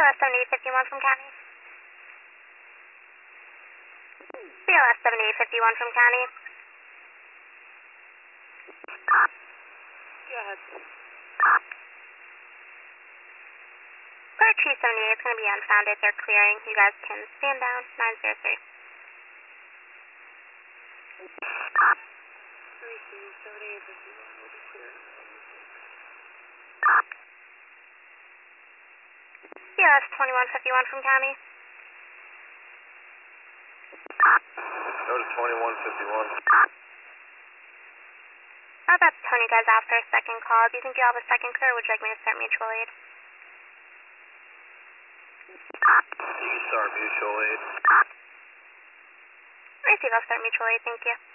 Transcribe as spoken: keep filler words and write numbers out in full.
S seventy-eight fifty-one from County. B L S seventy-eight fifty-one from County. Go ahead. Clear two seventy-eight is going to be unfounded. They're clearing. You guys can stand down. nine zero three. three two seventy-eight fifty-one will be clearing. B L S twenty-one fifty-one from County. Go to twenty-one fifty-one. I'm about to tone you guys out for a second call. Do you think you have a second clear, or would you like me to start mutual aid? You can start mutual aid. Receive, I'll start mutual aid. Thank you.